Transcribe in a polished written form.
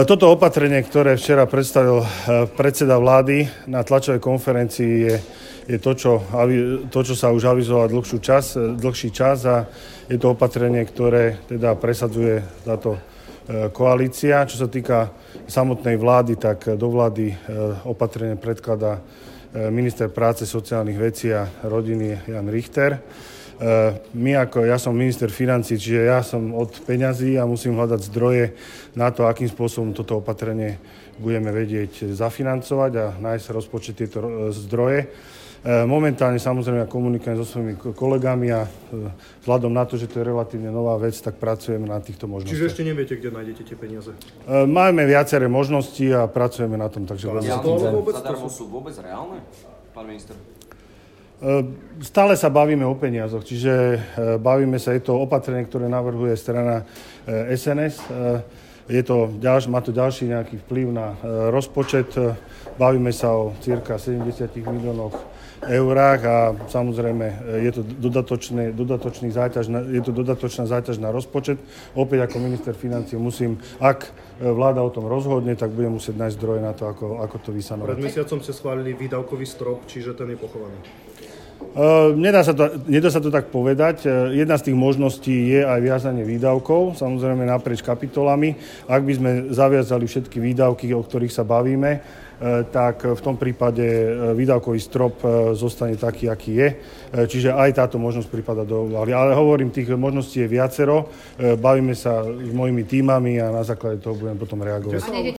Toto opatrenie, ktoré včera predstavil predseda vlády na tlačovej konferencii, je to, čo sa už avizovalo dlhší čas a je to opatrenie, ktoré teda presadzuje táto koalícia. Čo sa týka samotnej vlády, tak do vlády opatrenie predkladá minister práce, sociálnych vecí a rodiny Jan Richter. Ja som minister financií, čiže ja som od peňazí a musím hľadať zdroje na to, akým spôsobom toto opatrenie budeme vedieť zafinancovať a nájsť rozpočet tieto zdroje. Momentálne samozrejme komunikujem so svojimi kolegami a vzhľadom na to, že to je relatívne nová vec, tak pracujeme na týchto možnostiach. Čiže ešte neviete, kde nájdete tie peniaze? Máme viaceré možnosti a pracujeme na tom. Takže zadarmo sú vôbec reálne, pán minister? Stále sa bavíme o peniazoch, čiže bavíme sa, je to opatrenie, ktoré navrhuje strana SNS. Má to ďalší nejaký vplyv na rozpočet. Bavíme sa o cirka 70 miliónoch eurách a samozrejme je to dodatočná záťaž na rozpočet. Opäť ako minister financií ak vláda o tom rozhodne, tak budem musieť nájsť zdroje na to, ako to vysanovať. Pred mesiacom ste schválili výdavkový strop, čiže ten je pochovaný. Nedá sa to tak povedať. Jedna z tých možností je aj viazanie výdavkov, samozrejme naprieč kapitolami. Ak by sme zaviazali všetky výdavky, o ktorých sa bavíme, tak v tom prípade výdavkový strop zostane taký, aký je. Čiže aj táto možnosť prípada do úvahy. Ale hovorím, tých možností je viacero. Bavíme sa s mojimi tímami a na základe toho budem potom reagovať.